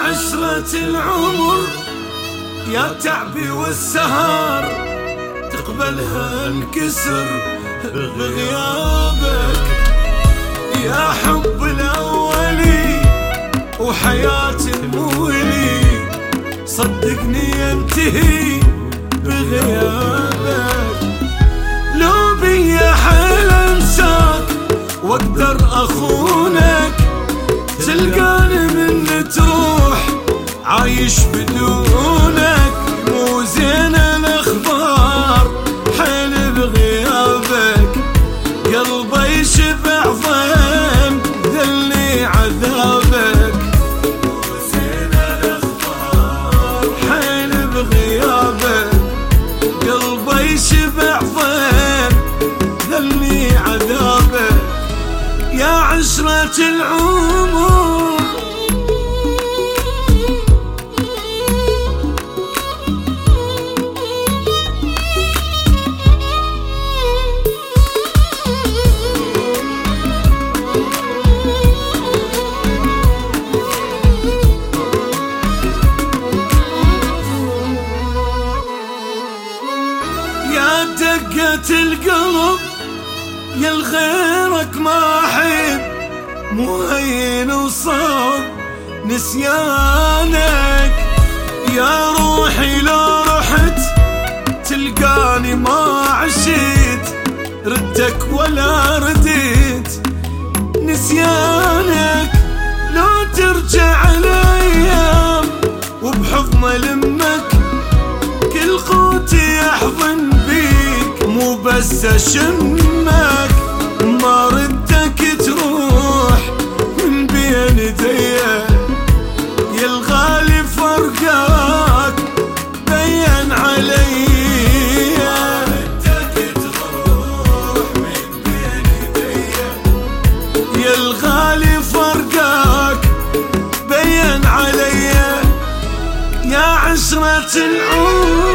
عشرة العمر يا تعبي والسهر تقبلها انكسر بغيابك. يا حب الأولي وحياتي المولي صدقني ينتهي بغيابك. لو بي حيل انساك واقدر اخونك تلقاني من تروح عايش بدونك. مو زين الاخبار حيل بغيابك قلبي يشبع ضيم ذلي عذابك. مو زين الاخبار حيل بغيابك قلبي يشبع ضيم ذلي عذابك. يا عشرة العمر يا دقة القلب يا الغيرك ما احب مو هين وصعب نسيانك. يا روحي لو رحت تلقاني ما عشت ردك ولا رديت نسيانك. لو ترجع الايام وبحضن لمك كل قوتي احضن بيك مو بس اشمك ما ردك تروح من بين ايديا. يا الغالي فرقاك بين علي ردك تروح من بين ايديا. يا الغالي فرقاك بين علي. يا عشرة العمر